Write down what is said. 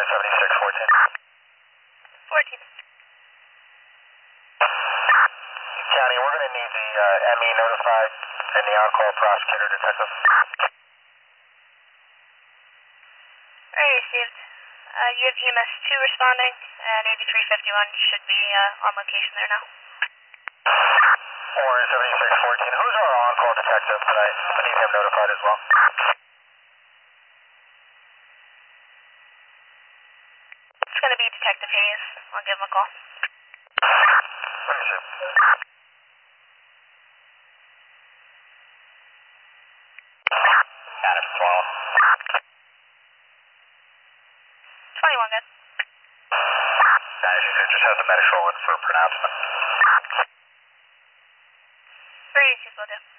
7614. 14. County, we're going to need the ME notified and the on-call prosecutor detective. Alright, received. You have EMS 2 responding, and 8351 should be on location there now. 7614. Who's our on-call detective tonight? I need him notified as well. It's going to be Detective Hayes. I'll give him a call. Understood. Adam, swallow. 21, good. Just has the medical in for pronouncement. 382 will do.